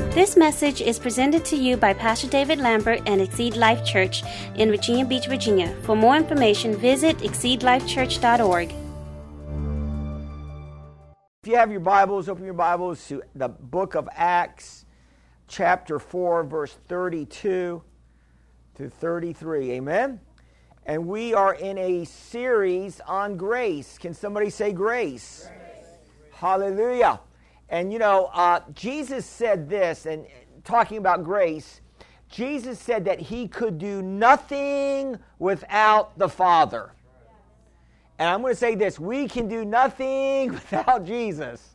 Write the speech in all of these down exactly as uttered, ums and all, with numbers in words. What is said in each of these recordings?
This message is presented to you by Pastor David Lambert and Exceed Life Church in Virginia Beach, Virginia. For more information, visit exceed life church dot org. If you have your Bibles, open your Bibles to the book of Acts, chapter four, verse thirty-two to thirty-three. Amen? And we are in a series on grace. Can somebody say grace? Grace. Hallelujah. And you know, uh, Jesus said this, and talking about grace, Jesus said that he could do nothing without the Father. And I'm going to say this, we can do nothing without Jesus.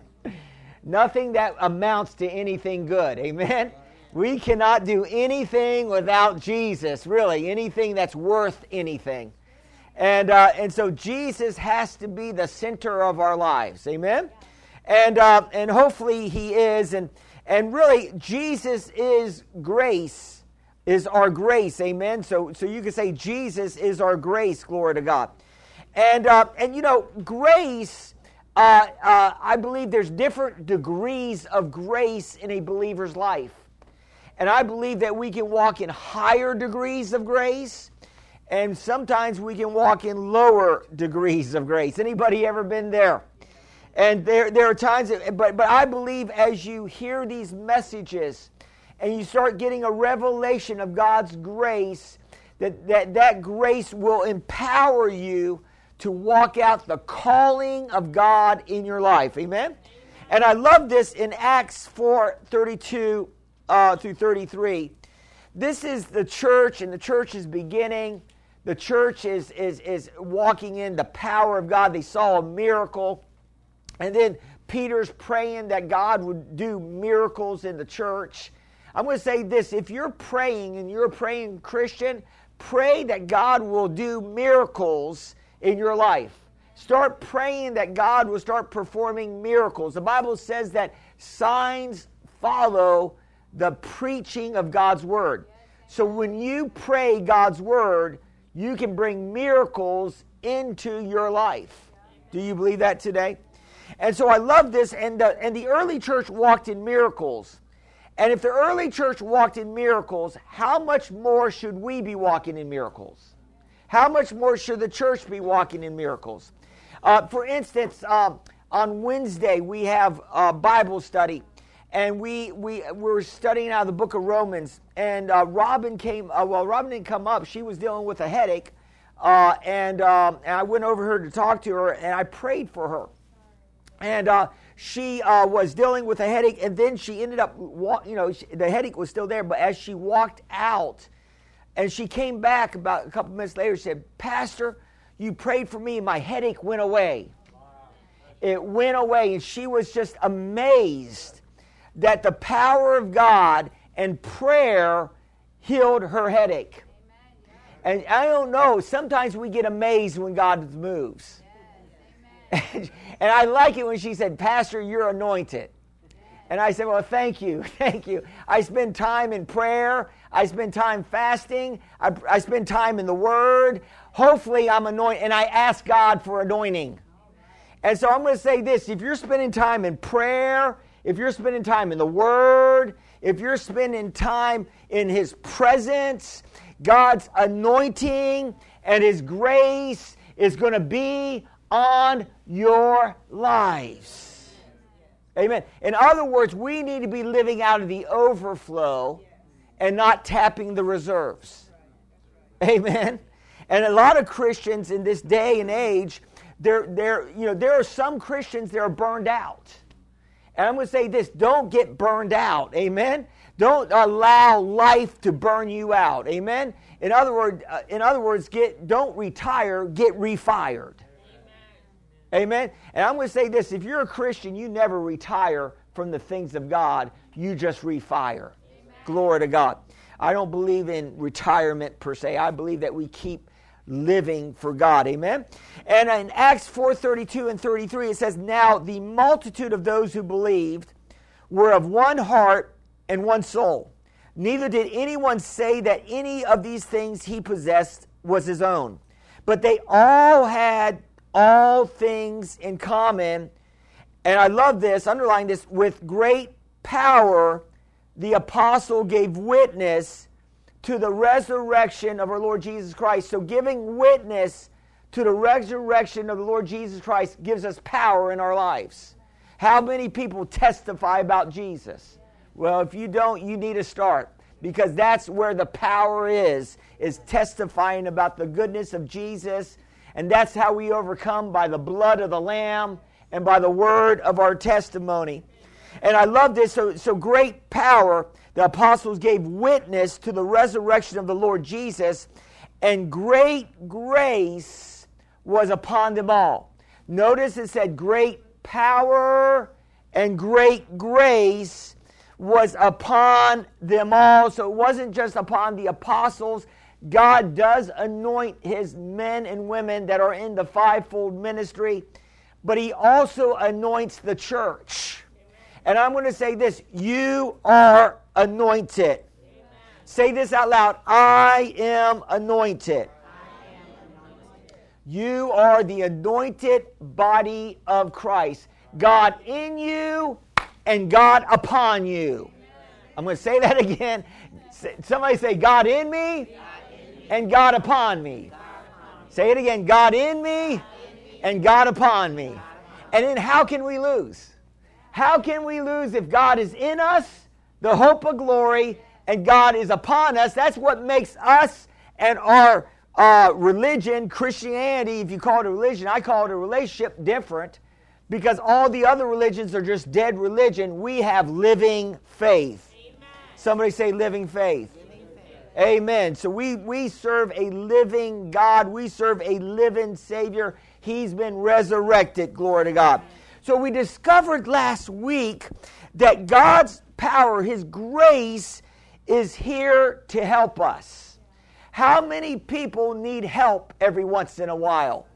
Nothing that amounts to anything good. Amen? We cannot do anything without Jesus, really, anything that's worth anything. And uh, and so Jesus has to be the center of our lives. Amen? And uh, and hopefully he is. And, and really, Jesus is grace, is our grace. Amen? So, so you can say Jesus is our grace, glory to God. And, uh, and you know, grace, uh, uh, I believe there's different degrees of grace in a believer's life. And I believe that we can walk in higher degrees of grace, and sometimes we can walk in lower degrees of grace. Anybody ever been there? And there, there are times, that, but, but I believe as you hear these messages and you start getting a revelation of God's grace, that that, that grace will empower you to walk out the calling of God in your life. Amen? And I love this in Acts four thirty-two uh, through thirty-three. This is the church, and the church is beginning. The church is, is, is walking in the power of God. They saw a miracle. And then Peter's praying that God would do miracles in the church. I'm going to say this. If you're praying and you're a praying Christian, pray that God will do miracles in your life. Start praying that God will start performing miracles. The Bible says that signs follow the preaching of God's word. So when you pray God's word, you can bring miracles into your life. Do you believe that today? And so I love this, and the, and the early church walked in miracles. And if the early church walked in miracles, how much more should we be walking in miracles? How much more should the church be walking in miracles? Uh, for instance, uh, on Wednesday we have a Bible study, and we we were studying out of the book of Romans. And uh, Robin came. Uh, well, Robin didn't come up; she was dealing with a headache, uh, and um, and I went over her to talk to her, and I prayed for her. And uh, she uh, was dealing with a headache, and then she ended up, walk, you know, she, the headache was still there, but as she walked out, and she came back about a couple minutes later, she said, "Pastor, you prayed for me, and my headache went away." Wow. It went away, and she was just amazed that the power of God and prayer healed her headache. Amen. And I don't know, sometimes we get amazed when God moves. And I like it when she said, "Pastor, you're anointed." And I said, "Well, thank you, thank you. I spend time in prayer. I spend time fasting. I, I spend time in the Word. Hopefully I'm anointed." And I ask God for anointing. And so I'm going to say this. If you're spending time in prayer, if you're spending time in the Word, if you're spending time in His presence, God's anointing and His grace is going to be on your lives. Amen. In other words, we need to be living out of the overflow and not tapping the reserves. Amen. And a lot of Christians in this day and age, they're, they're, you know, there are some Christians that are burned out. And I'm going to say this, don't get burned out. Amen. Don't allow life to burn you out. Amen. In other words, uh, in other words, get don't retire, get refired. Amen. And I'm going to say this, if you're a Christian, you never retire from the things of God. You just refire. Amen. Glory to God. I don't believe in retirement per se. I believe that we keep living for God. Amen. And in Acts four thirty-two and thirty-three, it says, "Now the multitude of those who believed were of one heart and one soul. Neither did anyone say that any of these things he possessed was his own, but they all had all things in common." And I love this, underline this, "with great power the apostle gave witness to the resurrection of our Lord Jesus Christ. So giving witness to the resurrection of the Lord Jesus Christ gives us power in our lives. How many people testify about Jesus? Well, if you don't, you need to start, because that's where the power is, is testifying about the goodness of Jesus. And that's how we overcome, by the blood of the Lamb and by the word of our testimony. And I love this. So, so great power. The apostles gave witness to the resurrection of the Lord Jesus, and great grace was upon them all. Notice it said great power and great grace was upon them all. So it wasn't just upon the apostles. God does anoint his men and women that are in the fivefold ministry, but he also anoints the church. And I'm going to say this: you are anointed. Amen. Say this out loud: I am anointed. I am anointed. You are the anointed body of Christ. God in you and God upon you. Amen. I'm going to say that again. Somebody say, God in me, God in me and God upon me. God upon me. Say it again: God in me, God in me and God upon me. God upon me. And then how can we lose? How can we lose if God is in us, the hope of glory, and God is upon us? That's what makes us and our uh, religion, Christianity, if you call it a religion, I call it a relationship, different, because all the other religions are just dead religion. We have living faith. Amen. Somebody say living faith. Living faith. Amen. So we, we serve a living God. We serve a living Savior. He's been resurrected. Glory to God. Amen. So we discovered last week that God's power, his grace, is here to help us. How many people need help every once in a while?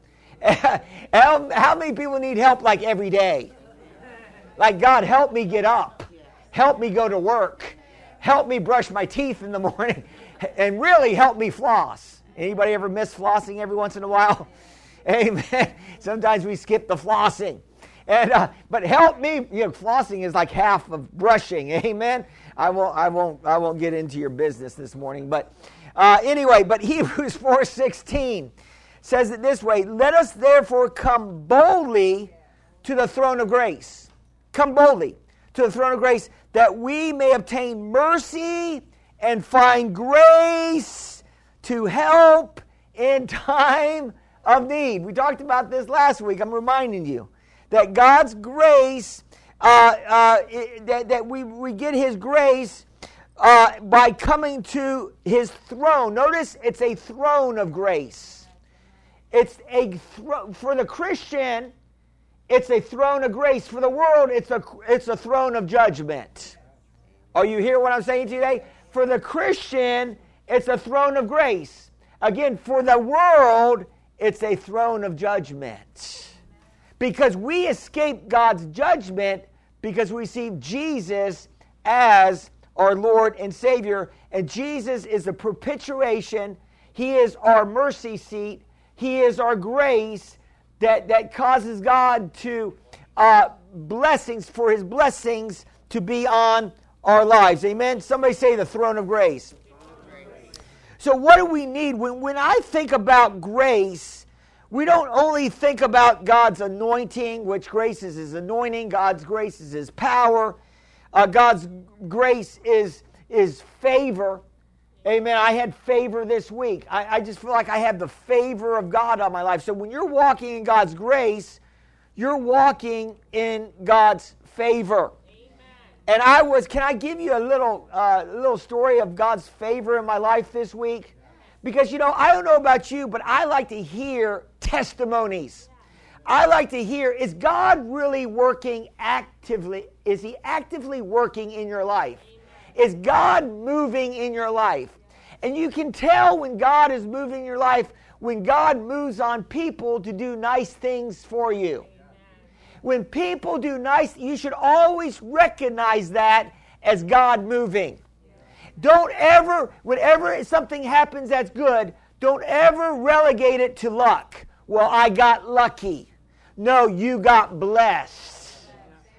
how, how many people need help like every day? Like, God, help me get up. Help me go to work. Help me brush my teeth in the morning. And really help me floss. Anybody ever miss flossing every once in a while? Amen. Sometimes we skip the flossing. And uh, but help me, you know, flossing is like half of brushing. Amen. I won't, I won't, I won't get into your business this morning. But uh, anyway, but Hebrews four sixteen says it this way: let us therefore come boldly to the throne of grace. Come boldly to the throne of grace, that we may obtain mercy and find grace to help in time of need. We talked about this last week. I'm reminding you that God's grace, uh, uh, that, that we, we get his grace uh, by coming to his throne. Notice it's a throne of grace. It's a thro- for the Christian, it's a throne of grace. For the world, it's a, it's a throne of judgment. Are you hearing what I'm saying today? For the Christian, it's a throne of grace. Again, for the world, it's a throne of judgment. Because we escape God's judgment because we receive Jesus as our Lord and Savior. And Jesus is the propitiation. He is our mercy seat. He is our grace that, that causes God to, uh, blessings, for his blessings to be on our lives. Amen? Somebody say the throne of grace. So what do we need? When, when I think about grace, we don't only think about God's anointing, which grace is his anointing. God's grace is his power. Uh, God's grace is, is favor. Amen. I had favor this week. I, I just feel like I have the favor of God on my life. So when you're walking in God's grace, you're walking in God's favor. Amen. And I was, can I give you a little, uh, little story of God's favor in my life this week? Because, you know, I don't know about you, but I like to hear testimonies. I like to hear, is God really working actively? Is he actively working in your life? Is God moving in your life? And you can tell when God is moving in your life, when God moves on people to do nice things for you. When people do nice, you should always recognize that as God moving. Don't ever, whenever something happens that's good, don't ever relegate it to luck. Well, I got lucky. No, you got blessed.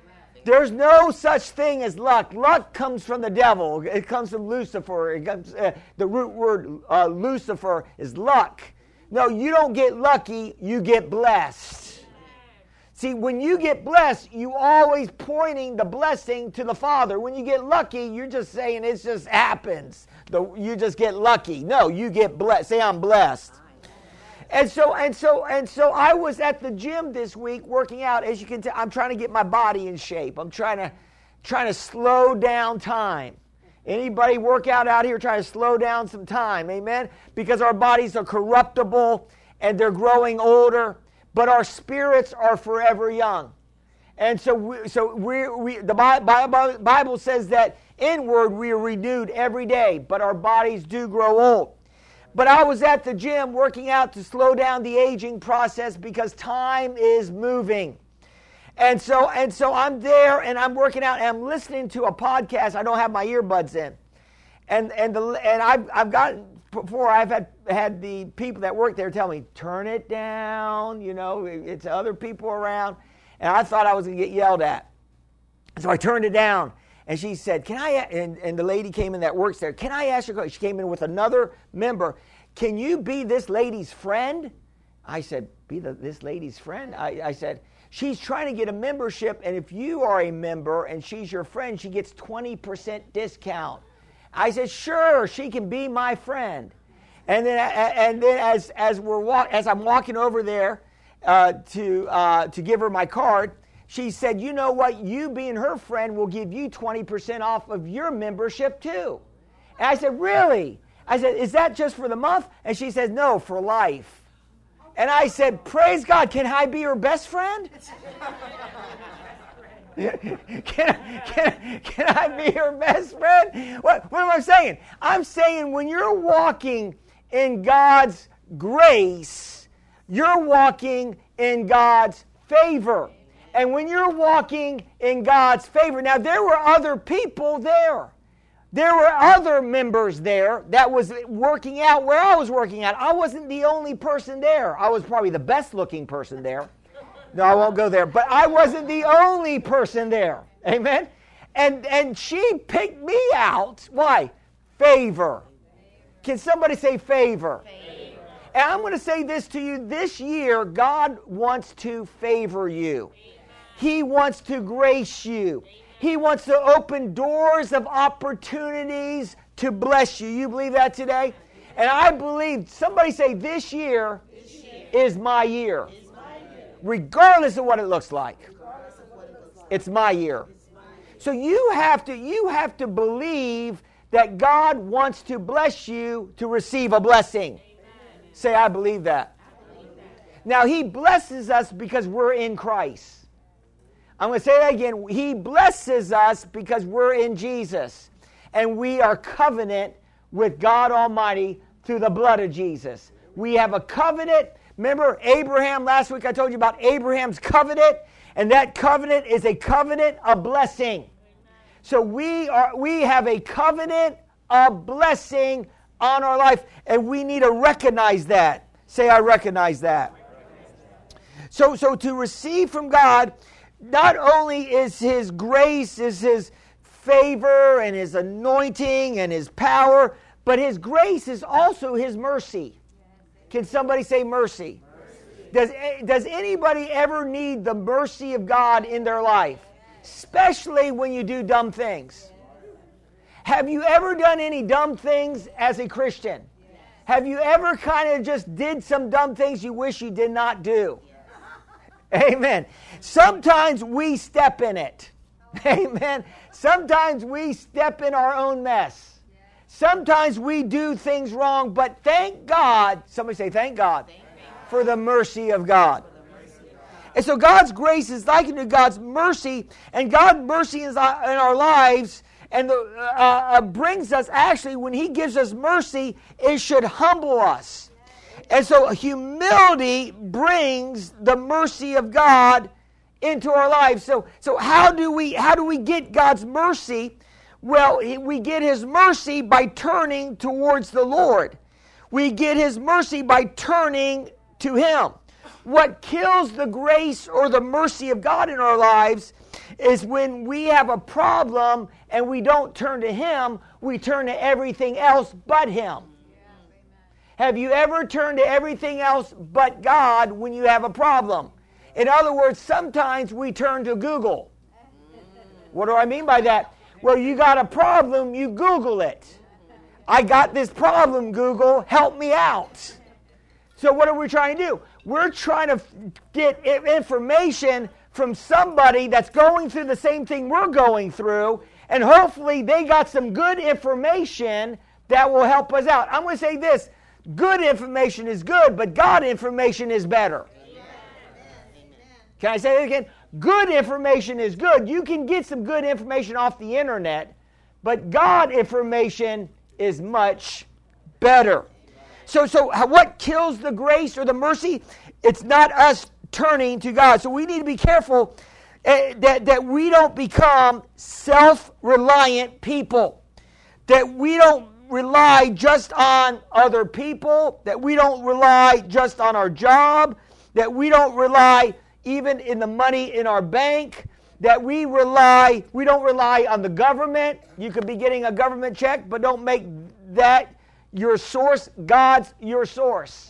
There's no such thing as luck. Luck comes from the devil. It comes from Lucifer. It comes, uh, the root word uh, Lucifer is luck. No, you don't get lucky, you get blessed. See, when you get blessed, you always pointing the blessing to the Father. When you get lucky, you're just saying it just happens. The, you just get lucky. No, you get blessed. Say, I'm blessed. And so, and so, and so I was at the gym this week working out. As you can tell, I'm trying to get my body in shape. I'm trying to, trying to slow down time. Anybody work out out here trying to slow down some time? Amen? Because our bodies are corruptible and they're growing older, but our spirits are forever young. And so, we, so we, we, the Bible, Bible says that inward we are renewed every day, but our bodies do grow old. But I was at the gym working out to slow down the aging process because time is moving. And so and so I'm there and I'm working out and I'm listening to a podcast. I don't have my earbuds in. And and the and I've I've gotten before I've had had the people that work there tell me, turn it down, you know, it's other people around. And I thought I was going to get yelled at. So I turned it down. And she said, can I, and, and the lady came in that works there, can I ask you, she came in with another member, can you be this lady's friend? I said, be the, this lady's friend? I, I said, she's trying to get a membership, and if you are a member and she's your friend, she gets twenty percent discount. I said, sure, she can be my friend. And then, and then as as we're walk, as I'm walking over there uh, to uh, to give her my card, she said, you know what, you being her friend will give you twenty percent off of your membership too. And I said, really? I said, is that just for the month? And she said, no, for life. And I said, praise God, can I be her best friend? can, can, can I be her best friend? What, what am I saying? I'm saying when you're walking in God's grace, you're walking in God's favor. And when you're walking in God's favor, now there were other people there. There were other members there that was working out where I was working out. I wasn't the only person there. I was probably the best looking person there. No, I won't go there. But I wasn't the only person there. Amen? And, and she picked me out. Why? Favor. Can somebody say favor? Favor. And I'm going to say this to you. This year, God wants to favor you. He wants to grace you. He wants to open doors of opportunities to bless you. You believe that today? And I believe, somebody say, this year, this year is my year. Is my year. Regardless of what it looks like. It looks like. It's my year. It's my year. So you have to, you have to believe that God wants to bless you to receive a blessing. Amen. Say, I believe that. I believe that. Now, He blesses us because we're in Christ. I'm going to say that again. He blesses us because we're in Jesus. And we are covenant with God Almighty through the blood of Jesus. We have a covenant. Remember Abraham, last week I told you about Abraham's covenant. And that covenant is a covenant of blessing. So we are we have a covenant of blessing on our life. And we need to recognize that. Say, I recognize that. So, so to receive from God, not only is His grace, is His favor and His anointing and His power, but His grace is also His mercy. Can somebody say mercy? Mercy. Does, does anybody ever need the mercy of God in their life? Especially when you do dumb things. Have you ever done any dumb things as a Christian? Have you ever kind of just did some dumb things you wish you did not do? Amen. Sometimes we step in it. Amen. Sometimes we step in our own mess. Sometimes we do things wrong, but thank God, somebody say thank God, thank God. For the mercy of God. And so God's grace is likened to God's mercy, and God's mercy is in our lives and the, uh, uh, brings us, actually, when He gives us mercy, it should humble us. And so humility brings the mercy of God into our lives. So, so how do we how do we get God's mercy? Well, we get His mercy by turning towards the Lord. We get His mercy by turning to Him. what kills the grace or the mercy of God in our lives is when we have a problem and we don't turn to Him, we turn to everything else but Him. Have you ever turned to everything else but God when you have a problem? In other words, sometimes we turn to Google. What do I mean by that? Well, you got a problem, you Google it. I got this problem, Google, help me out. So what are we trying to do? We're trying to get information from somebody that's going through the same thing we're going through, and hopefully they got some good information that will help us out. I'm going to say this, good information is good, but God information is better. Amen. Can I say it again? Good information is good. You can get some good information off the internet, but God information is much better. So, so what kills the grace or the mercy? It's not us turning to God. So we need to be careful uh, that, that we don't become self-reliant people. That we don't rely just on other people. That we don't rely just on our job. That we don't rely even in the money in our bank. That we rely, we don't rely on the government. You could be getting a government check, but don't make that your source. God's your source.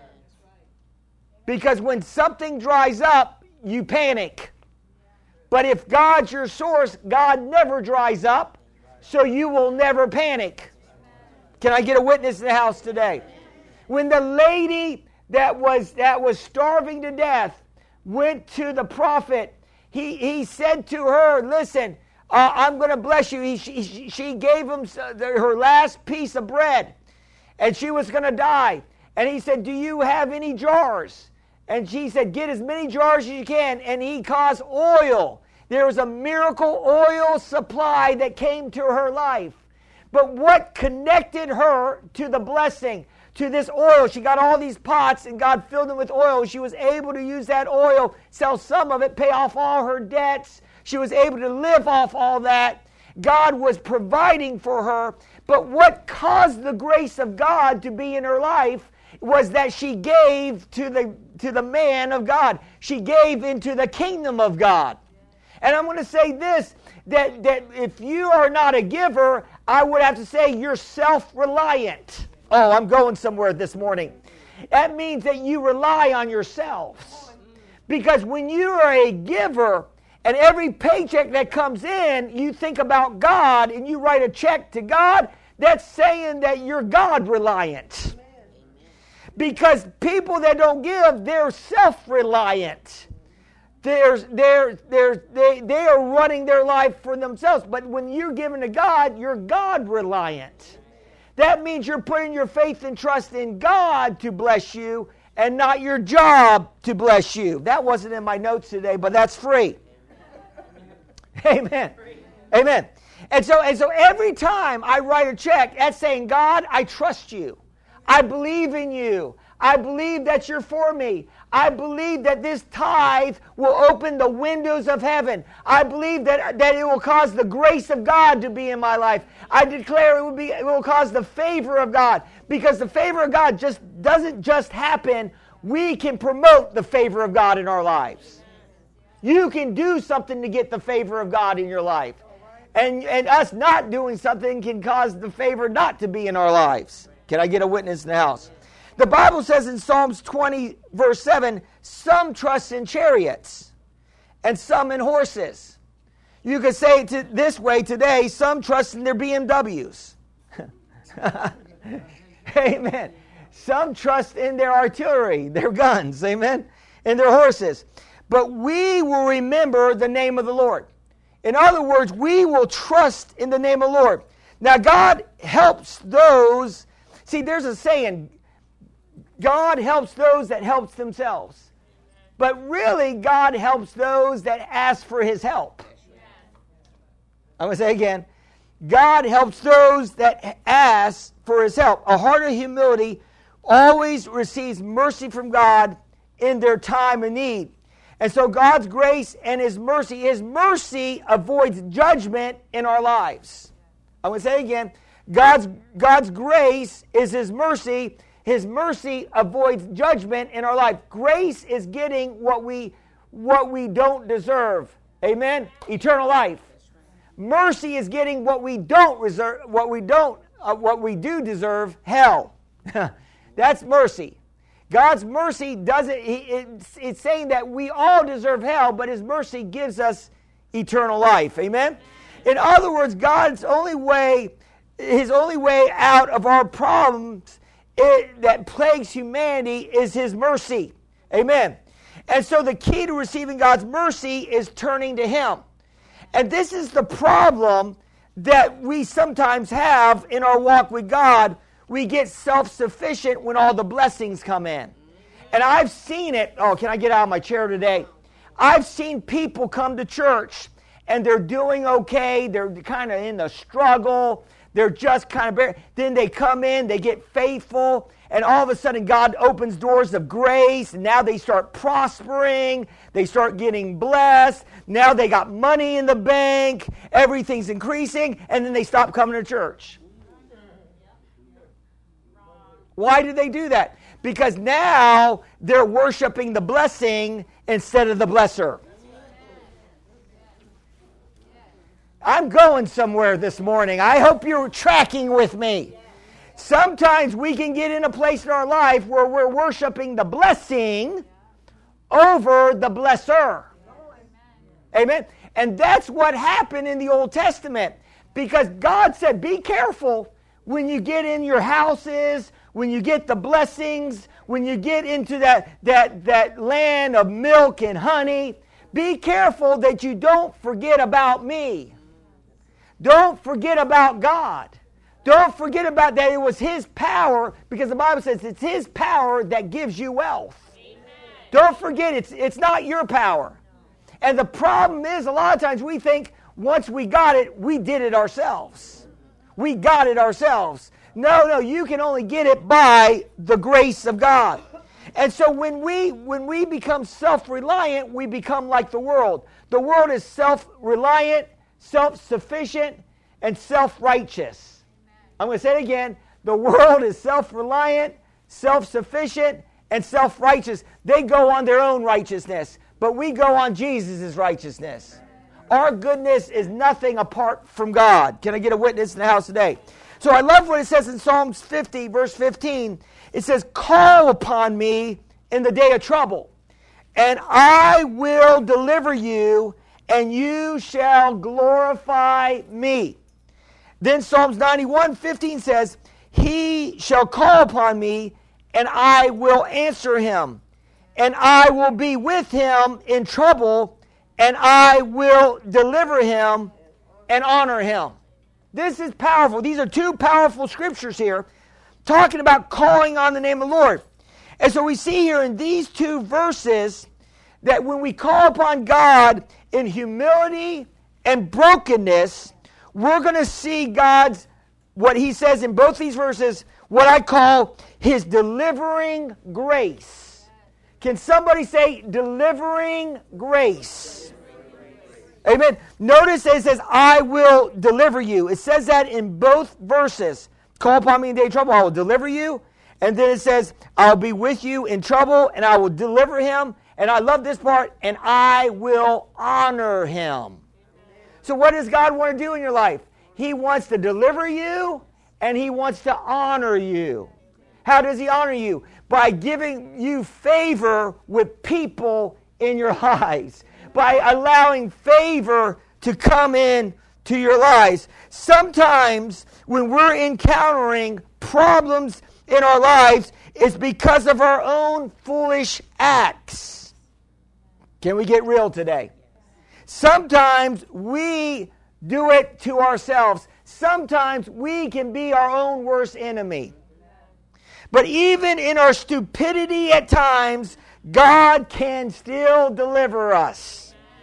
Because when something dries up, you panic. But if God's your source, God never dries up, so you will never panic. Can I get a witness in the house today? When the lady that was that was starving to death went to the prophet, he, he said to her, listen, uh, I'm going to bless you. He, she, she gave him her last piece of bread, and she was going to die. And he said, do you have any jars? And she said, get as many jars as you can. And he caused oil. There was a miracle oil supply that came to her life. But what connected her to the blessing, to this oil? She got all these pots and God filled them with oil. She was able to use that oil, sell some of it, pay off all her debts. She was able to live off all that. God was providing for her. But what caused the grace of God to be in her life was that she gave to the to the man of God. She gave into the kingdom of God. And I'm going to say this, that, that if you are not a giver, I would have to say you're self-reliant. Oh, I'm going somewhere this morning. That means that you rely on yourselves. Because when you are a giver, and every paycheck that comes in, you think about God, and you write a check to God, that's saying that you're God-reliant. Because people that don't give, they're self-reliant. They're, they're, they're, they, they are running their life for themselves. But when you're giving to God, you're God-reliant. That means you're putting your faith and trust in God to bless you and not your job to bless you. That wasn't in my notes today, but that's free. Amen. Amen. And so, and so every time I write a check, that's saying, God, I trust you. I believe in you. I believe that you're for me. I believe that this tithe will open the windows of heaven. I believe that, that it will cause the grace of God to be in my life. I declare it will be it will cause the favor of God. Because the favor of God just doesn't just happen. We can promote the favor of God in our lives. You can do something to get the favor of God in your life. And, and us not doing something can cause the favor not to be in our lives. Can I get a witness in the house? The Bible says in Psalms twenty, verse seven, some trust in chariots and some in horses. You could say it to this way today, some trust in their B M Ws. Amen. Some trust in their artillery, their guns, amen, and their horses. But we will remember the name of the Lord. In other words, we will trust in the name of the Lord. Now, God helps those. See, there's a saying, God helps those that helps themselves. But really, God helps those that ask for His help. I'm going to say again, God helps those that ask for His help. A heart of humility always receives mercy from God in their time of need. And so God's grace and His mercy, His mercy avoids judgment in our lives. I'm going to say again, God's, God's grace is His mercy, His mercy avoids judgment in our life. Grace is getting what we what we don't deserve. Amen? Eternal life. Mercy is getting what we don't reserve, what we don't, uh, what we do deserve, hell. That's mercy. God's mercy doesn't, he, it's, it's saying that we all deserve hell, but His mercy gives us eternal life. Amen? In other words, God's only way, His only way out of our problems it, that plagues humanity is His mercy. Amen? And so the key to receiving God's mercy is turning to Him. And this is the problem that we sometimes have in our walk with God. We get self-sufficient when all the blessings come in. And I've seen it. Oh, can I get out of my chair today? I've seen people come to church and they're doing okay. They're kind of in the struggle. They're just kind of bare. Then they come in, they get faithful, and all of a sudden God opens doors of grace, and now they start prospering. They start getting blessed. Now they got money in the bank. Everything's increasing, and then they stop coming to church. Why did they do that? Because now they're worshiping the blessing instead of the blesser. I'm going somewhere this morning. I hope you're tracking with me. Sometimes we can get in a place in our life where we're worshiping the blessing over the blesser. Amen. And that's what happened in the Old Testament. Because God said, be careful when you get in your houses, when you get the blessings, when you get into that, that, that land of milk and honey. Be careful that you don't forget about me. Don't forget about God. Don't forget about that it was His power, because the Bible says it's His power that gives you wealth. Amen. Don't forget, it's, it's not your power. And the problem is, a lot of times we think once we got it, we did it ourselves. We got it ourselves. No, no, you can only get it by the grace of God. And so when we when we become self-reliant, we become like the world. The world is self-reliant, self-sufficient, and self-righteous. I'm going to say it again. The world is self-reliant, self-sufficient, and self-righteous. They go on their own righteousness, but we go on Jesus' righteousness. Our goodness is nothing apart from God. Can I get a witness in the house today? So I love what it says in Psalms fifty, verse fifteen. It says, call upon me in the day of trouble, and I will deliver you, and you shall glorify me. Then Psalms ninety-one fifteen says, he shall call upon me, and I will answer him, and I will be with him in trouble, and I will deliver him and honor him. This is powerful. These are two powerful scriptures here talking about calling on the name of the Lord. And so we see here in these two verses that when we call upon God in humility and brokenness, we're going to see God's, what He says in both these verses, what I call His delivering grace. Can somebody say delivering grace? Amen. Notice it says, I will deliver you. It says that in both verses. Call upon me in the day of trouble, I will deliver you. And then it says, I'll be with you in trouble, and I will deliver him. And I love this part, and I will honor him. So what does God want to do in your life? He wants to deliver you, and He wants to honor you. How does He honor you? By giving you favor with people in your lives. By allowing favor to come in to your lives. Sometimes when we're encountering problems in our lives, it's because of our own foolish acts. Can we get real today? Sometimes we do it to ourselves. Sometimes we can be our own worst enemy. But even in our stupidity at times, God can still deliver us.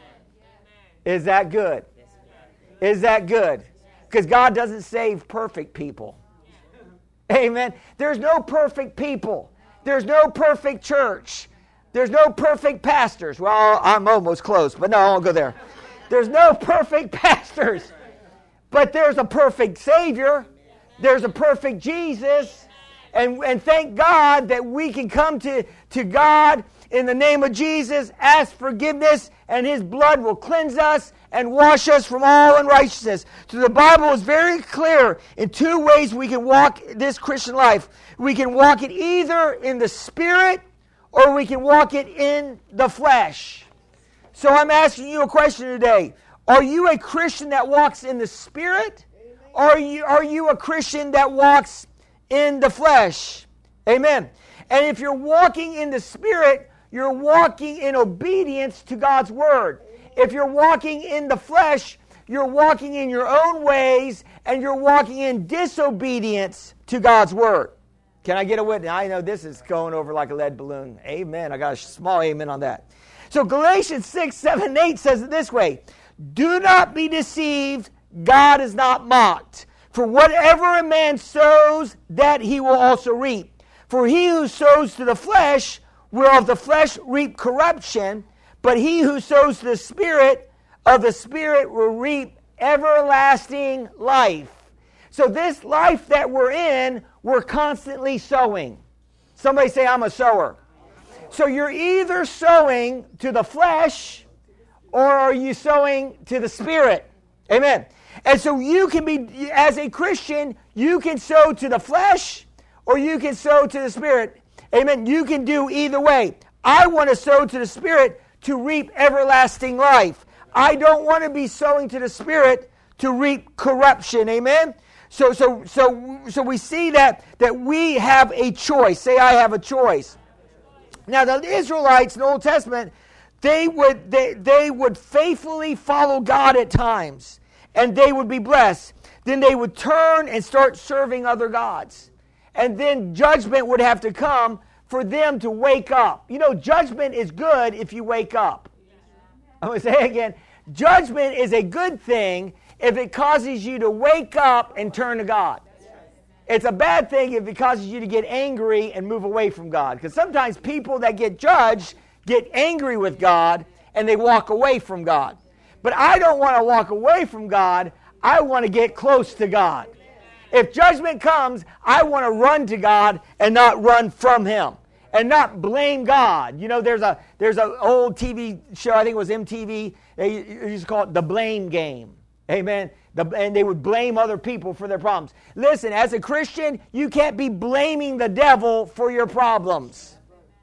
Is that good? Is that good? Because God doesn't save perfect people. Amen. There's no perfect people. There's no perfect church. There's no perfect pastors. Well, I'm almost close, but no, I won't go there. There's no perfect pastors. But there's a perfect Savior. There's a perfect Jesus. And, and thank God that we can come to, to God in the name of Jesus, ask forgiveness, and His blood will cleanse us and wash us from all unrighteousness. So the Bible is very clear in two ways we can walk this Christian life. We can walk it either in the Spirit or we can walk it in the flesh. So I'm asking you a question today. Are you a Christian that walks in the Spirit? Or are you, are you a Christian that walks in the flesh? Amen. And if you're walking in the Spirit, you're walking in obedience to God's Word. If you're walking in the flesh, you're walking in your own ways and you're walking in disobedience to God's Word. Can I get a witness? I know this is going over like a lead balloon. Amen. I got a small amen on that. So Galatians six, seven, eight says it this way. Do not be deceived. God is not mocked. For whatever a man sows, that he will also reap. For he who sows to the flesh will of the flesh reap corruption, but he who sows to the Spirit, of the Spirit will reap everlasting life. So this life that we're in, we're constantly sowing. Somebody say, I'm a sower. So you're either sowing to the flesh or are you sowing to the Spirit? Amen. And so you can be, as a Christian, you can sow to the flesh or you can sow to the Spirit. Amen. You can do either way. I want to sow to the Spirit to reap everlasting life. I don't want to be sowing to the Spirit to reap corruption. Amen. So so so so we see that that we have a choice. Say, I have a choice. Now the Israelites in the Old Testament, they would they, they would faithfully follow God at times, and they would be blessed. Then they would turn and start serving other gods. And then judgment would have to come for them to wake up. You know, judgment is good if you wake up. I'm going to say it again. Judgment is a good thing if it causes you to wake up and turn to God. It's a bad thing if it causes you to get angry and move away from God. Because sometimes people that get judged get angry with God and they walk away from God. But I don't want to walk away from God. I want to get close to God. If judgment comes, I want to run to God and not run from Him. And not blame God. You know, there's a there's an old T V show, I think it was M T V, they used to call it The Blame Game. Amen. The, and they would blame other people for their problems. Listen, as a Christian, you can't be blaming the devil for your problems.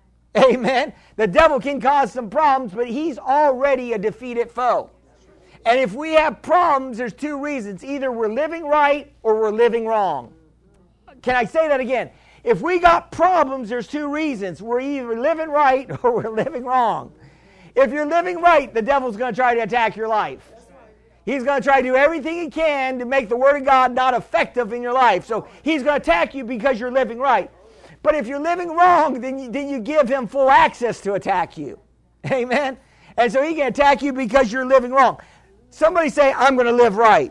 Amen. The devil can cause some problems, but he's already a defeated foe. And if we have problems, there's two reasons. Either we're living right or we're living wrong. Can I say that again? If we got problems, there's two reasons. We're either living right or we're living wrong. If you're living right, the devil's going to try to attack your life. He's going to try to do everything he can to make the Word of God not effective in your life. So he's going to attack you because you're living right. But if you're living wrong, then you, then you give him full access to attack you. Amen? And so he can attack you because you're living wrong. Somebody say, I'm going to live right.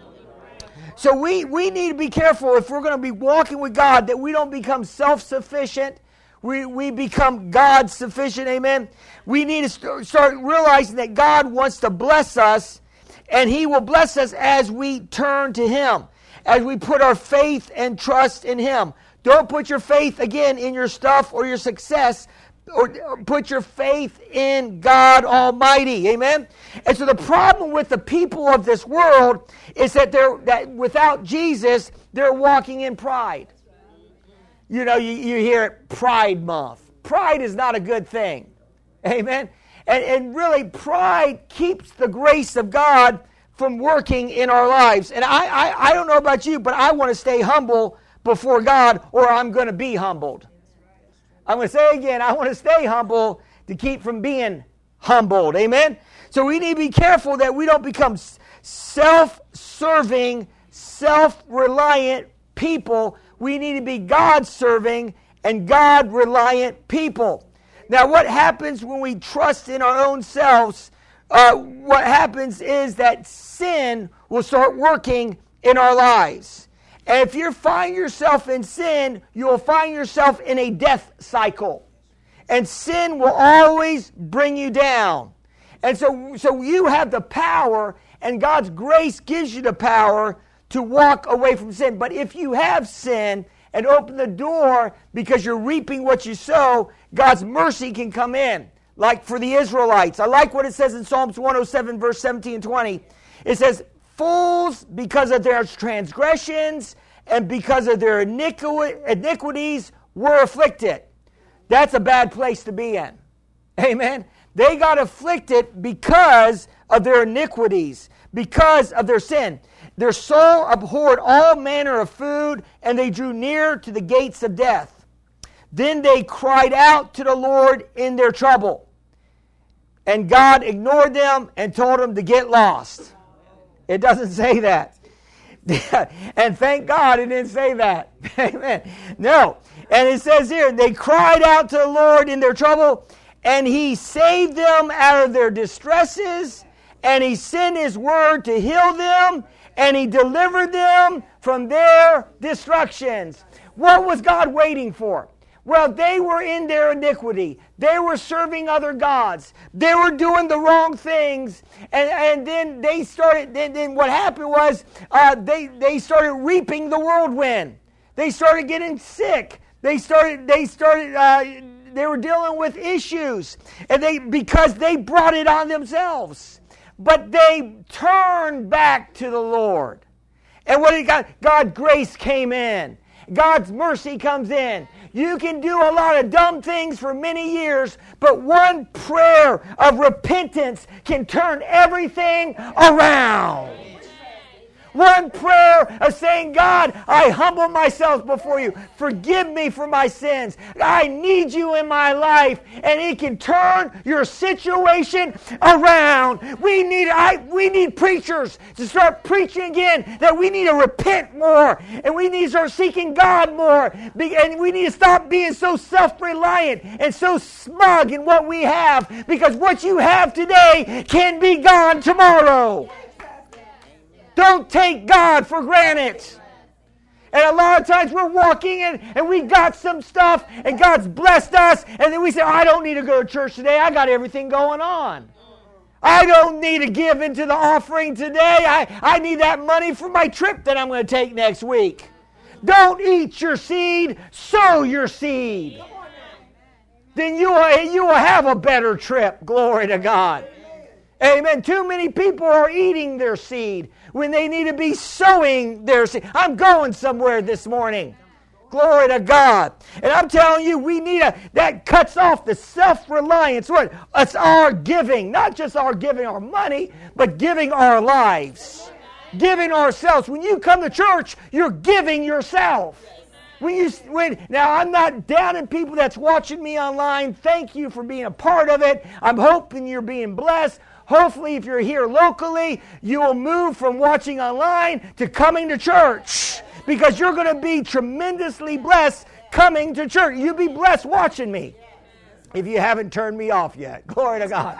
So we, we need to be careful if we're going to be walking with God that we don't become self-sufficient. We, we become God-sufficient, amen? We need to st- start realizing that God wants to bless us, and He will bless us as we turn to Him, as we put our faith and trust in Him. Don't put your faith, again, in your stuff or your success, or put your faith in God Almighty. Amen? And so the problem with the people of this world is that they're that without Jesus, they're walking in pride. You know, you, you hear it, Pride Month. Pride is not a good thing. Amen? And, and really, pride keeps the grace of God from working in our lives. And I, I, I don't know about you, but I want to stay humble before God, or I'm going to be humbled. I'm going to say again, I want to stay humble to keep from being humbled. Amen? So we need to be careful that we don't become self-serving, self-reliant people. We need to be God-serving and God-reliant people. Now, what happens when we trust in our own selves? Uh, what happens is that sin will start working in our lives. And if you find yourself in sin, you will find yourself in a death cycle. And sin will always bring you down. And so, so you have the power, and God's grace gives you the power to walk away from sin. But if you have sin and open the door because you're reaping what you sow, God's mercy can come in. Like for the Israelites. I like what it says in Psalms one oh seven, verse seventeen and twenty. It says, fools, because of their transgressions and because of their iniqui- iniquities, were afflicted. That's a bad place to be in. Amen. They got afflicted because of their iniquities, because of their sin. Their soul abhorred all manner of food, and they drew near to the gates of death. Then they cried out to the Lord in their trouble. And God ignored them and told them to get lost. It doesn't say that. And thank God it didn't say that. Amen. No. And it says here, they cried out to the Lord in their trouble, and He saved them out of their distresses, and He sent His word to heal them, and He delivered them from their destructions. What was God waiting for? Well, they were in their iniquity. They were serving other gods. They were doing the wrong things. And, and then they started, then, then what happened was uh, they, they started reaping the whirlwind. They started getting sick. They started, they started, uh, they were dealing with issues. And they, because they brought it on themselves. But they turned back to the Lord. And what did God, God's grace came in. God's mercy comes in. You can do a lot of dumb things for many years, but one prayer of repentance can turn everything around. One prayer of saying, God, I humble myself before you. Forgive me for my sins. I need you in my life. And He can turn your situation around. We need, I, we need preachers to start preaching again that we need to repent more. And we need to start seeking God more. And we need to stop being so self-reliant and so smug in what we have. Because what you have today can be gone tomorrow. Don't take God for granted. And a lot of times we're walking in and we got some stuff and God's blessed us, and then we say, I don't need to go to church today. I got everything going on. I don't need to give into the offering today. I, I need that money for my trip that I'm going to take next week. Don't eat your seed, sow your seed. Then you will, you will have a better trip. Glory to God. Amen. Too many people are eating their seed when they need to be sowing their seed. I'm going somewhere this morning. Glory to God. And I'm telling you, we need a, that cuts off the self-reliance. What? It's our giving. Not just our giving our money, but giving our lives. Giving ourselves. When you come to church, you're giving yourself. When you when now I'm not downing people that's watching me online. Thank you for being a part of it. I'm hoping you're being blessed. Hopefully, if you're here locally, you will move from watching online to coming to church, because you're going to be tremendously blessed coming to church. You'll be blessed watching me if you haven't turned me off yet. Glory to God.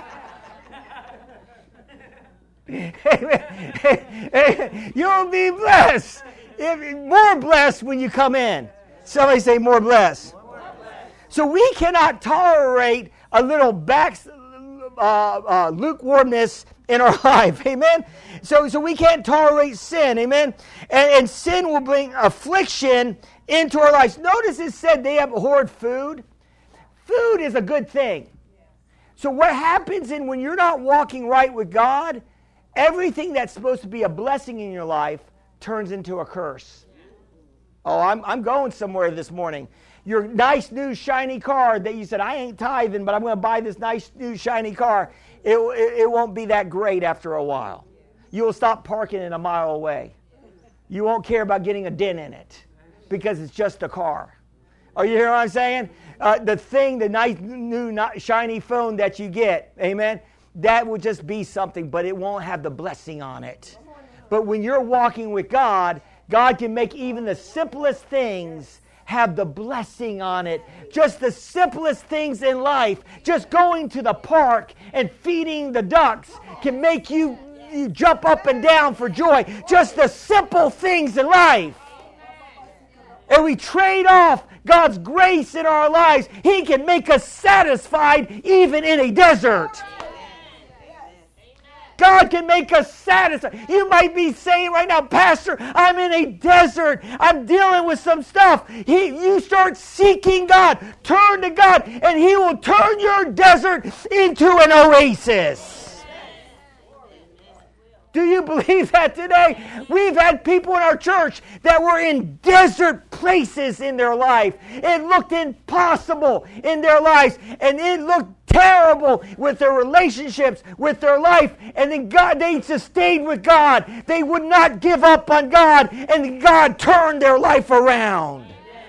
Amen. You'll be blessed. If, more blessed when you come in. Somebody say more blessed. So we cannot tolerate a little back... Uh, uh, lukewarmness in our life. Amen. So, so we can't tolerate sin. Amen. And, and sin will bring affliction into our lives. Notice it said they abhorred food. Food is a good thing. So what happens in when you're not walking right with God, everything that's supposed to be a blessing in your life turns into a curse. Oh, I'm I'm going somewhere this morning. Your nice new shiny car that you said, I ain't tithing, but I'm going to buy this nice new shiny car. It, it, it won't be that great after a while. You will stop parking it a mile away. You won't care about getting a dent in it because it's just a car. Are you hearing what I'm saying? Uh, the thing, the nice new shiny phone that you get, amen, that will just be something, but it won't have the blessing on it. But when you're walking with God, God can make even the simplest things have the blessing on it. Just the simplest things in life, just going to the park and feeding the ducks can make you, you jump up and down for joy. Just the simple things in life. And we trade off God's grace in our lives. He can make us satisfied even in a desert. God can make us satisfied. You might be saying right now, Pastor, I'm in a desert. I'm dealing with some stuff. He, you start seeking God. Turn to God, and He will turn your desert into an oasis. Do you believe that today? We've had people in our church that were in desert places in their life. It looked impossible in their lives, and it looked terrible with their relationships, with their life, and then God, they sustained with God. They would not give up on God, and God turned their life around.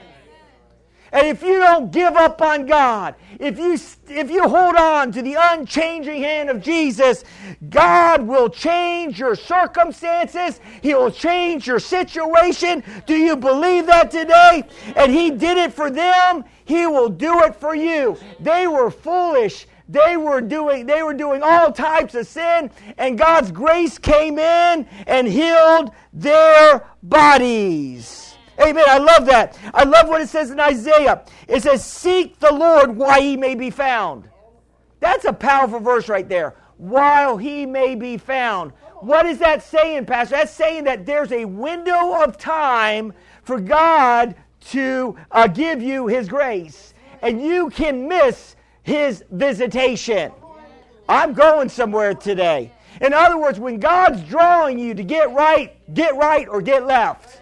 And if you don't give up on God, if you if you hold on to the unchanging hand of Jesus, God will change your circumstances. He will change your situation. Do you believe that today? And He did it for them. He will do it for you. They were foolish. They were doing they were doing all types of sin, and God's grace came in and healed their bodies. Amen. I love that. I love what it says in Isaiah. It says, seek the Lord while He may be found. That's a powerful verse right there. While He may be found. What is that saying, Pastor? That's saying that there's a window of time for God to uh, give you His grace. And you can miss His visitation. I'm going somewhere today. In other words, when God's drawing you to get right, get right or get left.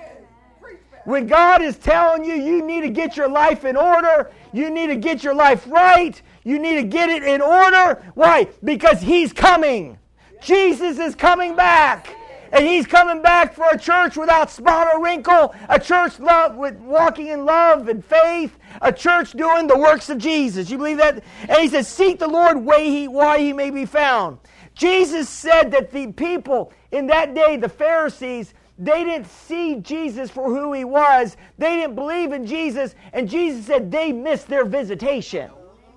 When God is telling you you need to get your life in order, you need to get your life right, you need to get it in order. Why? Because He's coming. Jesus is coming back. And He's coming back for a church without spot or wrinkle, a church love, with walking in love and faith, a church doing the works of Jesus. You believe that? And He says, seek the Lord while he, while he may be found. Jesus said that the people in that day, the Pharisees, they didn't see Jesus for who He was. They didn't believe in Jesus. And Jesus said they missed their visitation.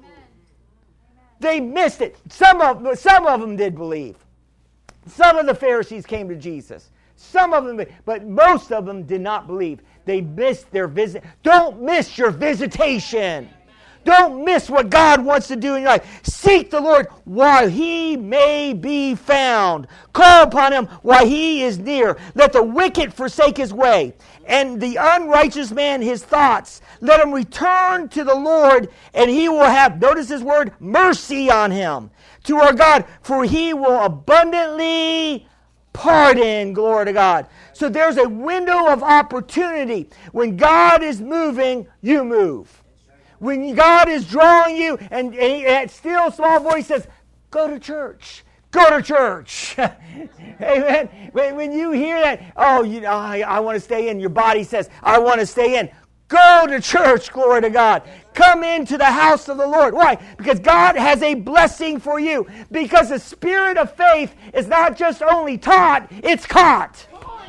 They missed it. Some of, some of them did believe. Some of the Pharisees came to Jesus. Some of them, but most of them did not believe. They missed their visit. Don't miss your visitation. Don't miss what God wants to do in your life. Seek the Lord while He may be found. Call upon Him while He is near. Let the wicked forsake his way, and the unrighteous man his thoughts. Let him return to the Lord, and He will have, notice His word, mercy on him. To our God, for He will abundantly pardon. Glory to God. So there's a window of opportunity. When God is moving, you move. When God is drawing you, and, and that still small voice says, go to church. Go to church. Amen. When, when you hear that, oh, you know, I, I want to stay in. Your body says, I want to stay in. Go to church. Glory to God. Come into the house of the Lord. Why? Because God has a blessing for you. Because the spirit of faith is not just only taught, it's caught.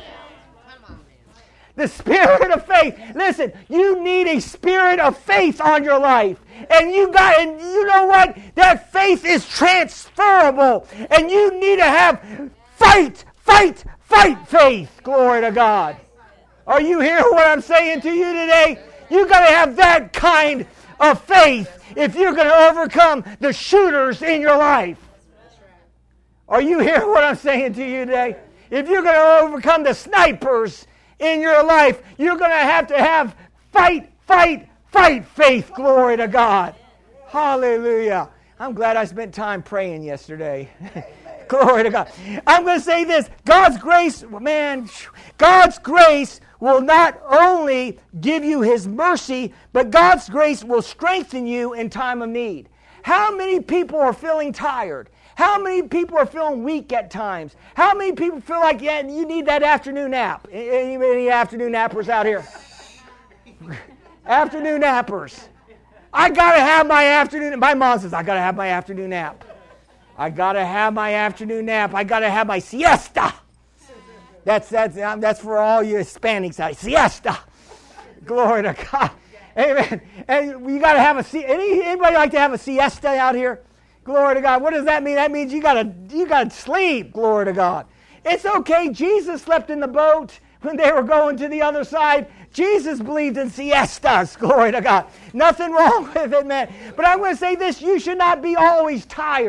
The spirit of faith. Listen, you need a spirit of faith on your life. And you got, and you know what? That faith is transferable. And you need to have fight, fight, fight faith. Glory to God. Are you hearing what I'm saying to you today? You got to have that kind of faith if you're going to overcome the shooters in your life. Are you hearing what I'm saying to you today? If you're going to overcome the snipers in your life, you're going to have to have fight, fight, fight faith. Glory to God. Hallelujah. I'm glad I spent time praying yesterday. Glory to God. I'm going to say this. God's grace, man, God's grace will not only give you His mercy, but God's grace will strengthen you in time of need. How many people are feeling tired? How many people are feeling weak at times? How many people feel like, yeah, you need that afternoon nap? Any, any afternoon nappers out here? Afternoon nappers. I got to have my afternoon. My mom says, I got to have my afternoon nap. I got to have my afternoon nap. I got to have my siesta. That's, that's, um, that's for all you Hispanics out. Siesta. Glory to God. Amen. And you got to have a siesta. Any, anybody like to have a siesta out here? Glory to God. What does that mean? That means you gotta you gotta sleep. Glory to God. It's okay. Jesus slept in the boat when they were going to the other side. Jesus believed in siestas. Glory to God. Nothing wrong with it, man. But I'm going to say this. You should not be always tired.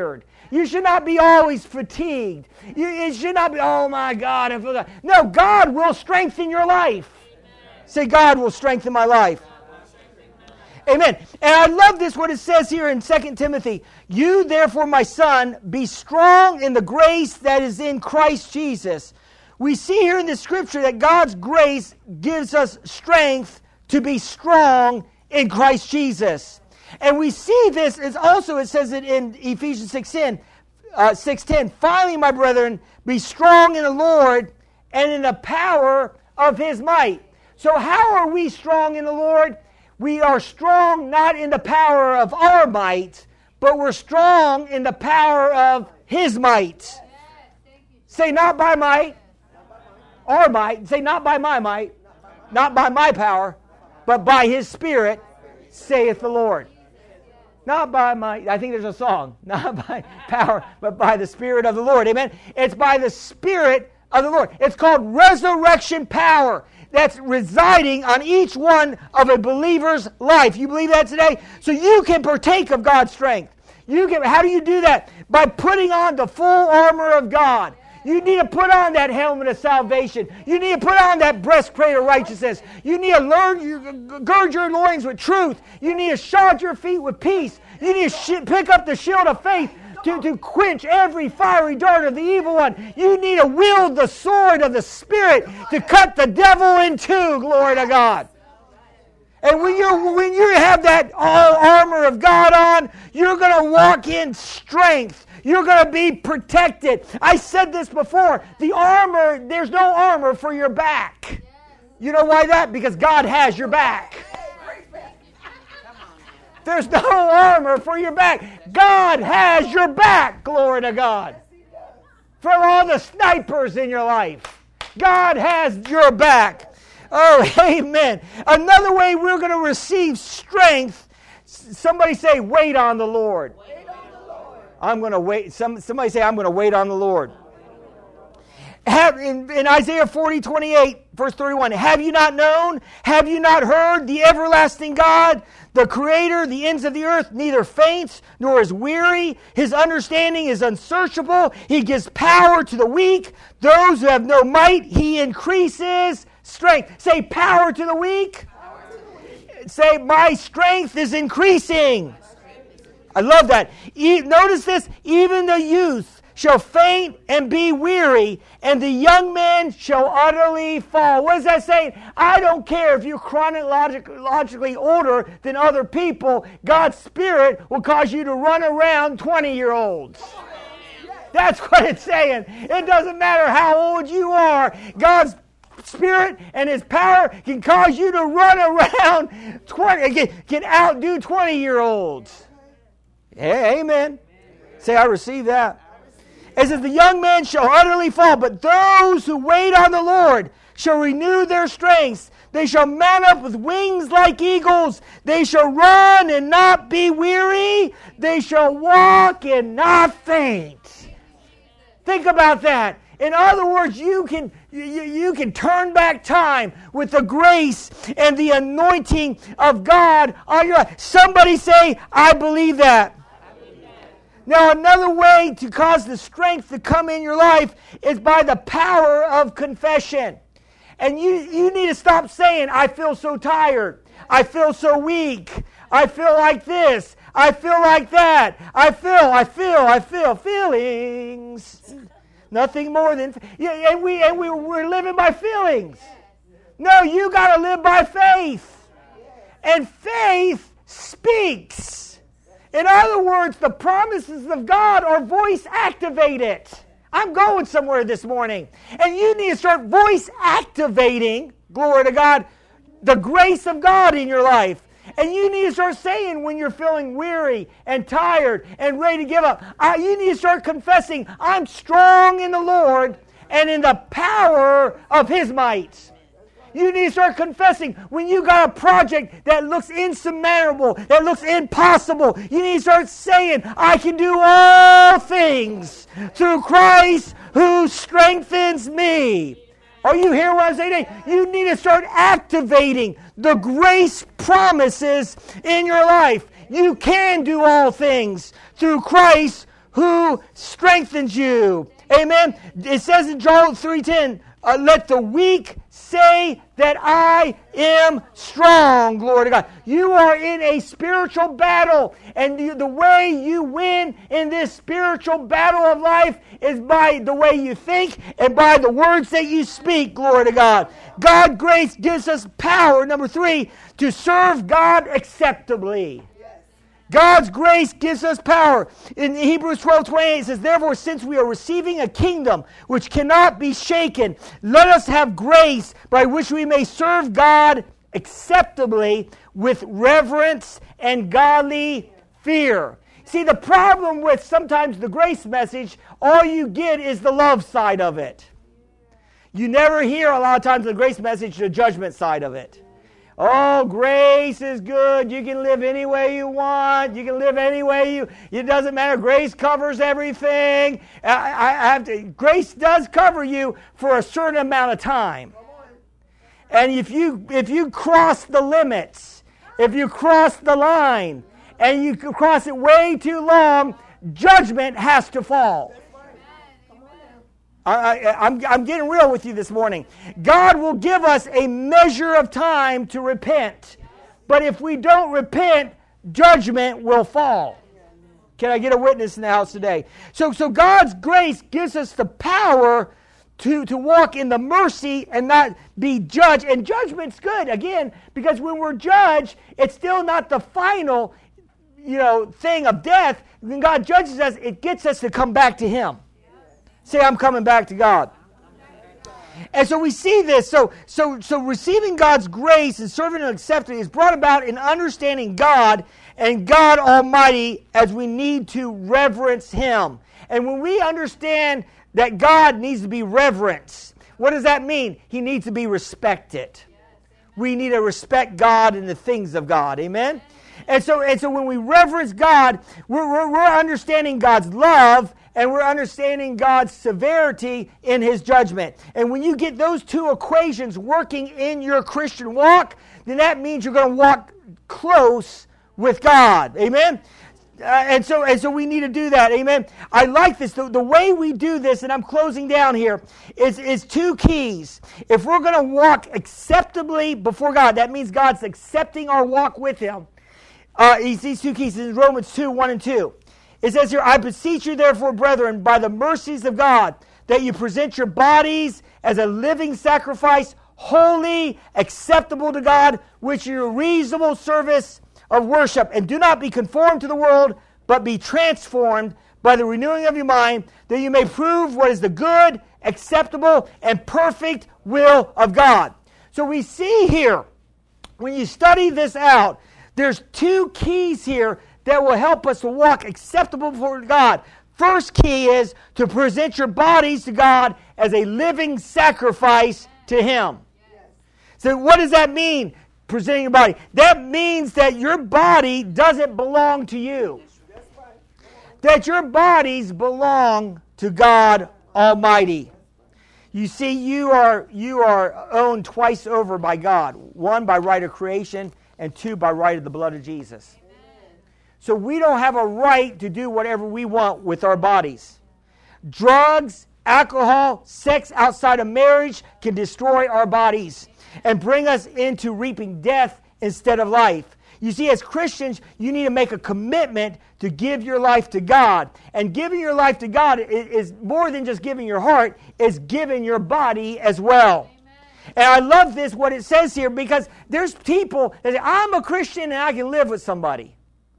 You should not be always fatigued. You, it should not be, oh my God, I feel that. No, God will strengthen your life. Say, God will strengthen my life. Amen. And I love this, what it says here in Second Timothy. You, therefore, my son, be strong in the grace that is in Christ Jesus. We see here in the scripture that God's grace gives us strength to be strong in Christ Jesus. And we see this as also, it says it in Ephesians six ten. Uh, six ten. Finally, my brethren, be strong in the Lord and in the power of His might. So how are we strong in the Lord? We are strong not in the power of our might, but we're strong in the power of His might. Say, not by might, our might. Say, not by my might, not by my power, but by His Spirit, saith the Lord. Not by my, I think there's a song, not by power, but by the Spirit of the Lord. Amen? It's by the Spirit of the Lord. It's called resurrection power that's residing on each one of a believer's life. You believe that today? So you can partake of God's strength. You can. How do you do that? By putting on the full armor of God. You need to put on that helmet of salvation. You need to put on that breastplate of righteousness. You need to learn, you gird your loins with truth. You need to shod your feet with peace. You need to sh- pick up the shield of faith to, to quench every fiery dart of the evil one. You need to wield the sword of the Spirit to cut the devil in two. Glory to God. And when you when you have that all armor of God on, you're going to walk in strength. You're going to be protected. I said this before. The armor, there's no armor for your back. You know why that? Because God has your back. There's no armor for your back. God has your back. Glory to God. For all the snipers in your life, God has your back. Oh, amen. Another way we're going to receive strength, somebody say, wait on the Lord. Wait on the Lord. I'm going to wait. Some, somebody say, I'm going to wait on the Lord. Have, in, in Isaiah forty, twenty-eight, verse thirty-one, have you not known? Have you not heard? The everlasting God, the Creator, the ends of the earth, neither faints nor is weary. His understanding is unsearchable. He gives power to the weak. Those who have no might, He increases strength. Say, power to the weak. Power to the weak. Say, my strength is increasing. I love that. E- notice this, even the youth shall faint and be weary, and the young man shall utterly fall. What is that saying? I don't care if you're chronologically older than other people. God's Spirit will cause you to run around twenty-year-olds. That's what it's saying. It doesn't matter how old you are. God's Spirit and His power can cause you to run around twenty, can, can outdo twenty-year-olds. Yeah, amen. Say, I receive that. It says, the young man shall utterly fall, but those who wait on the Lord shall renew their strength. They shall mount up with wings like eagles. They shall run and not be weary. They shall walk and not faint. Think about that. In other words, you can you, you can turn back time with the grace and the anointing of God on your life. Somebody say, I believe that. Now, another way to cause the strength to come in your life is by the power of confession. And you, you need to stop saying, I feel so tired. I feel so weak. I feel like this. I feel like that. I feel, I feel, I feel. Feelings. Nothing more than... Yeah, and we, and we, we're living by feelings. No, you got to live by faith. And faith speaks. In other words, the promises of God are voice activated. I'm going somewhere this morning. And you need to start voice activating, glory to God, the grace of God in your life. And you need to start saying when you're feeling weary and tired and ready to give up, I, you need to start confessing, I'm strong in the Lord and in the power of His might. You need to start confessing when you got a project that looks insurmountable, that looks impossible. You need to start saying, I can do all things through Christ who strengthens me. Are you hearing what I'm saying today? You need to start activating the grace promises in your life. You can do all things through Christ who strengthens you. Amen. It says in Joel three ten, uh, let the weak say that I am strong. Glory to God. You are in a spiritual battle, and the, the way you win in this spiritual battle of life is by the way you think and by the words that you speak. Glory to God. God's grace gives us power, number three, to serve God acceptably. God's grace gives us power. In Hebrews twelve twenty-eight it says, therefore, since we are receiving a kingdom which cannot be shaken, let us have grace by which we may serve God acceptably with reverence and godly fear. See, the problem with sometimes the grace message, all you get is the love side of it. You never hear a lot of times the grace message, the judgment side of it. Oh, grace is good. You can live any way you want. You can live any way you... It doesn't matter. Grace covers everything. I, I have to... Grace does cover you for a certain amount of time. And if you if you cross the limits, if you cross the line, and you cross it way too long, judgment has to fall. I, I, I'm, I'm getting real with you this morning. God will give us a measure of time to repent. But if we don't repent, judgment will fall. Can I get a witness in the house today? So, so God's grace gives us the power to, to walk in the mercy and not be judged. And judgment's good, again, because when we're judged, it's still not the final, you know, thing of death. When God judges us, it gets us to come back to Him. Say, I'm coming back to God. And so we see this. So, so, so receiving God's grace and serving and accepting is brought about in understanding God and God Almighty as we need to reverence Him. And when we understand that God needs to be reverenced, what does that mean? He needs to be respected. We need to respect God and the things of God. Amen? And so, and so when we reverence God, we're, we're, we're understanding God's love and we're understanding God's severity in His judgment. And when you get those two equations working in your Christian walk, then that means you're going to walk close with God. Amen? Uh, and so and so we need to do that. Amen? I like this. The, the way we do this, and I'm closing down here, is, is two keys. If we're going to walk acceptably before God, that means God's accepting our walk with Him. Uh, these two keys in Romans two, one and two. It says here, I beseech you therefore, brethren, by the mercies of God, that you present your bodies as a living sacrifice, holy, acceptable to God, which is your reasonable service of worship. And do not be conformed to the world, but be transformed by the renewing of your mind, that you may prove what is the good, acceptable, and perfect will of God. So we see here, when you study this out, there's two keys here that will help us to walk acceptable before God. First key is to present your bodies to God as a living sacrifice to Him. So what does that mean, presenting your body? That means that your body doesn't belong to you. That your bodies belong to God Almighty. You see, you are, you are owned twice over by God. One, by right of creation, and two, by right of the blood of Jesus. So we don't have a right to do whatever we want with our bodies. Drugs, alcohol, sex outside of marriage can destroy our bodies and bring us into reaping death instead of life. You see, as Christians, you need to make a commitment to give your life to God. And giving your life to God is, is more than just giving your heart, it's giving your body as well. And I love this, what it says here, because there's people that say, I'm a Christian and I can live with somebody.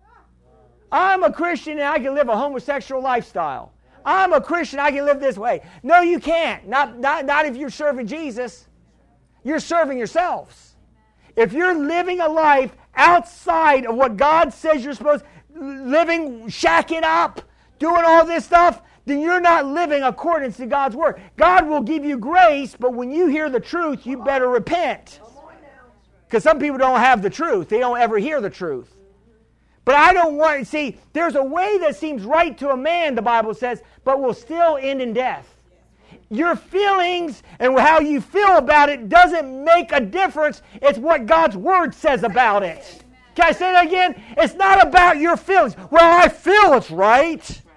I'm a Christian and I can live a homosexual lifestyle. I'm a Christian, I can live this way. No, you can't. Not, not, not if you're serving Jesus. You're serving yourselves. If you're living a life outside of what God says you're supposed to, living, shacking up, doing all this stuff, then you're not living according to God's word. God will give you grace, but when you hear the truth, you better repent. Because some people don't have the truth. They don't ever hear the truth. But I don't want, see, there's a way that seems right to a man, the Bible says, but will still end in death. Your feelings and how you feel about it doesn't make a difference. It's what God's word says about it. Can I say that again? It's not about your feelings. Well, I feel it's right.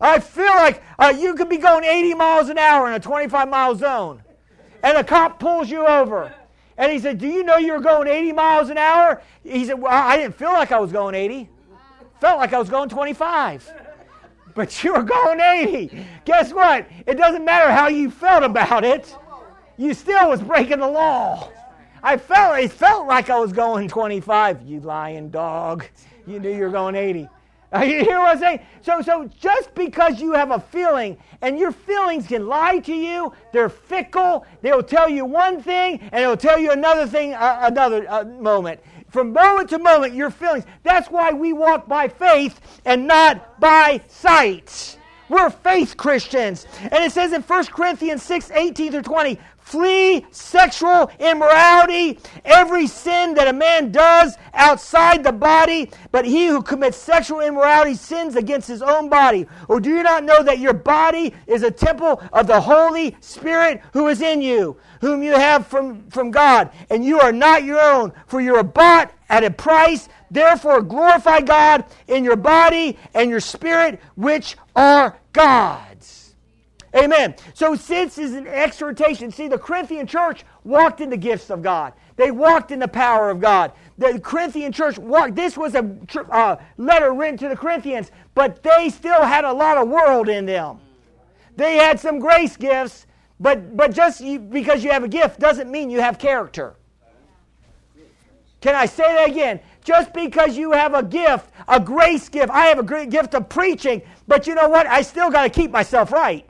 I feel like uh, you could be going eighty miles an hour in a twenty-five mile zone. And a cop pulls you over. And he said, do you know you were going eighty miles an hour? He said, well, I didn't feel like I was going eighty. Felt like I was going twenty-five. But you were going eighty. Guess what? It doesn't matter how you felt about it. You still was breaking the law. I felt, it felt like I was going twenty-five. You lying dog. You knew you were going eighty. You hear what I'm saying? So, so just because you have a feeling, and your feelings can lie to you, they're fickle, they'll tell you one thing, and they'll tell you another thing uh, another uh, moment. From moment to moment, your feelings. That's why we walk by faith and not by sight. We're faith Christians. And it says in First Corinthians six, eighteen through twenty, flee sexual immorality, every sin that a man does outside the body, but he who commits sexual immorality sins against his own body. Or do you not know that your body is a temple of the Holy Spirit who is in you, whom you have from, from God, and you are not your own, for you are bought at a price. Therefore glorify God in your body and your spirit, which are God's. Amen. So this is an exhortation. See, the Corinthian church walked in the gifts of God. They walked in the power of God. The Corinthian church walked. This was a uh, letter written to the Corinthians, but they still had a lot of world in them. They had some grace gifts, but, but just you, because you have a gift doesn't mean you have character. Can I say that again? Just because you have a gift, a grace gift, I have a great gift of preaching, but you know what? I still got to keep myself right.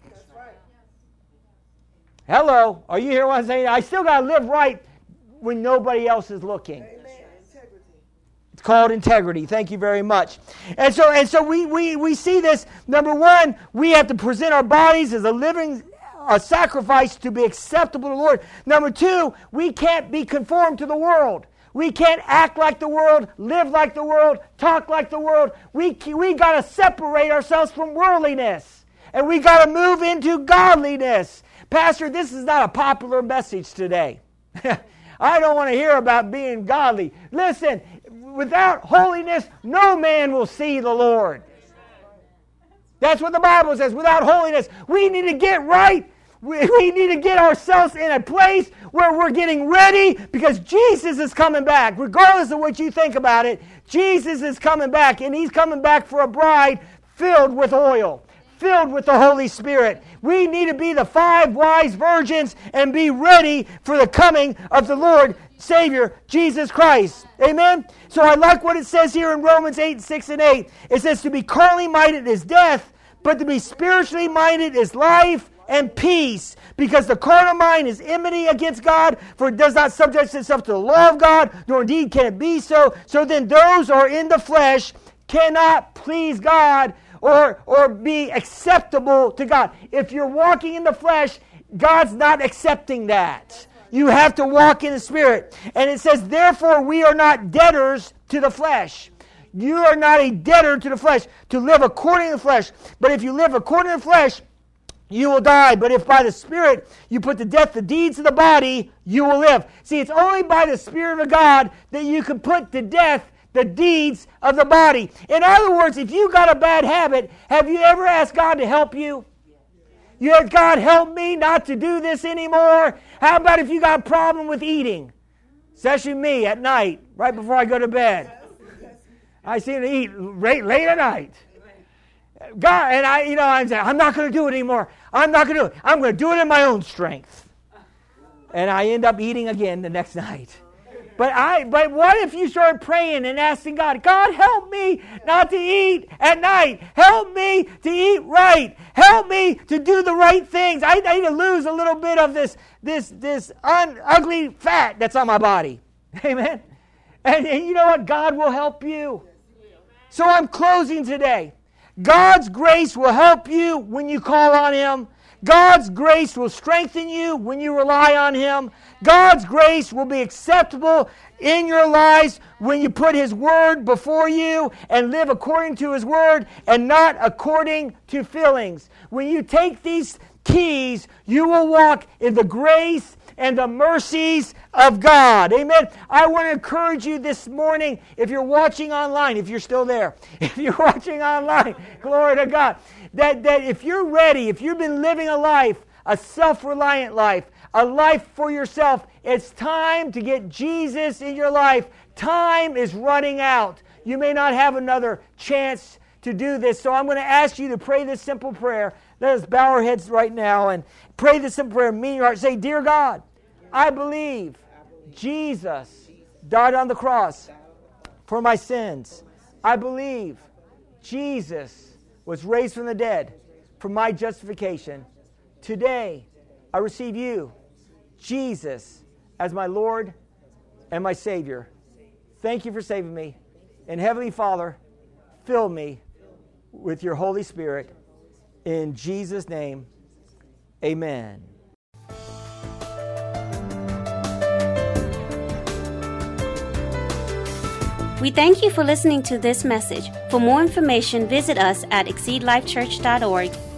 Hello, are you hearing what I'm saying? I still got to live right when nobody else is looking. Amen. It's called integrity. Thank you very much. And so, and so we, we, we see this. Number one, we have to present our bodies as a living a sacrifice to be acceptable to the Lord. Number two, we can't be conformed to the world. We can't act like the world, live like the world, talk like the world. We, we got to separate ourselves from worldliness. And we got to move into godliness. Pastor, this is not a popular message today. I don't want to hear about being godly. Listen, without holiness, no man will see the Lord. That's what the Bible says. Without holiness, we need to get right. We, we need to get ourselves in a place where we're getting ready because Jesus is coming back. Regardless of what you think about it, Jesus is coming back, and He's coming back for a bride filled with oil, filled with the Holy Spirit. We need to be the five wise virgins and be ready for the coming of the Lord Savior, Jesus Christ. Amen? So I like what it says here in Romans eight, six and eight. It says, to be carnally minded is death, but to be spiritually minded is life and peace, because the carnal mind is enmity against God, for it does not subject itself to the law of God, nor indeed can it be so. So then those who are in the flesh cannot please God or, or be acceptable to God. If you're walking in the flesh, God's not accepting that. You have to walk in the Spirit. And it says, therefore we are not debtors to the flesh. You are not a debtor to the flesh, to live according to the flesh. But if you live according to the flesh, you will die. But if by the Spirit you put to death the deeds of the body, you will live. See, it's only by the Spirit of God that you can put to death the deeds of the body. In other words, if you got a bad habit, have you ever asked God to help you? You have, God, help me not to do this anymore. How about if you got a problem with eating? Especially me at night, right before I go to bed. I seem to eat late, late at night. God, and I, you know, I'm saying, I'm not going to do it anymore. I'm not going to do it. I'm going to do it in my own strength. And I end up eating again the next night. But I, but what if you start praying and asking God, God, help me not to eat at night. Help me to eat right. Help me to do the right things. I, I need to lose a little bit of this, this, this un, ugly fat that's on my body. Amen. And, and you know what? God will help you. So I'm closing today. God's grace will help you when you call on Him. God's grace will strengthen you when you rely on Him. God's grace will be acceptable in your lives when you put His Word before you and live according to His Word and not according to feelings. When you take these keys, you will walk in the grace and the mercies of God. Amen. I want to encourage you this morning, if you're watching online, if you're still there, if you're watching online, glory to God. that, that if you're ready, if you've been living a life, a self-reliant life, a life for yourself, it's time to get Jesus in your life. Time is running out. You may not have another chance to do this, so I'm going to ask you to pray this simple prayer. Let us bow our heads right now and pray this simple prayer. Mean your heart. Say, Dear God, I believe Jesus died on the cross for my sins. I believe Jesus was raised from the dead for my justification. Today, I receive you, Jesus, as my Lord and my Savior. Thank you for saving me. And Heavenly Father, fill me with your Holy Spirit. In Jesus' name, amen. We thank you for listening to this message. For more information, visit us at exceed life church dot org.